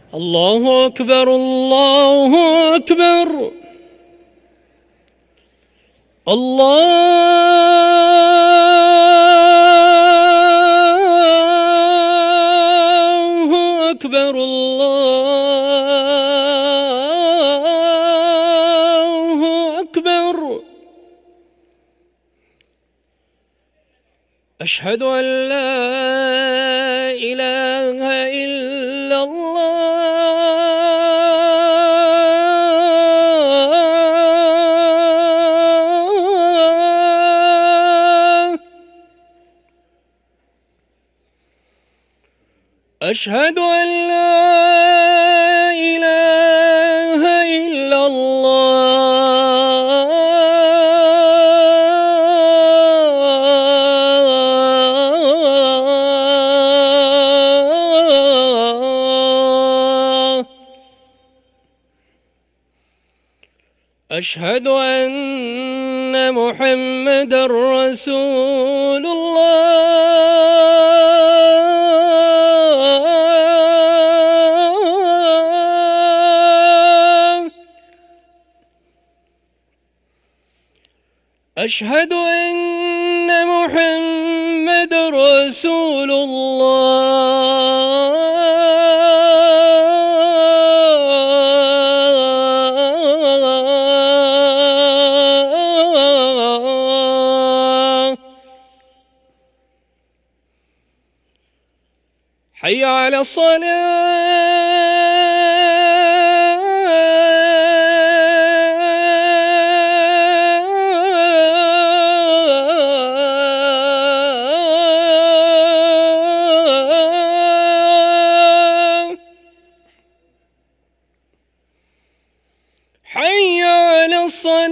الله أكبر الله أكبر. الله أكبر الله أكبر. أشهد أن لا إله إلا الله. أشهد أن لا إله إلا الله. أشهد أن محمدًا رسول الله. أشهد أن محمدًا رسول الله. حي على الصلاة. حي على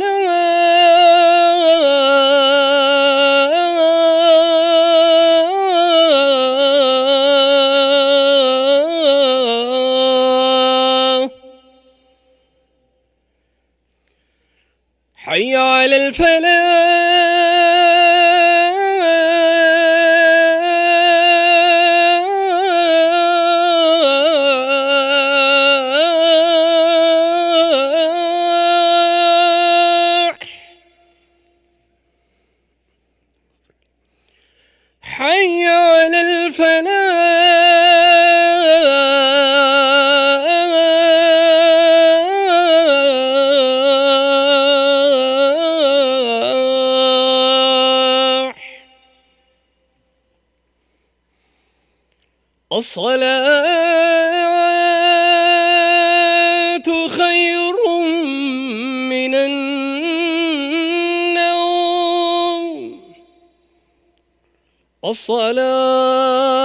الصلاة. حي على الفلاح. حي على الفلاح. الصلاة خير من النوم. الصلاة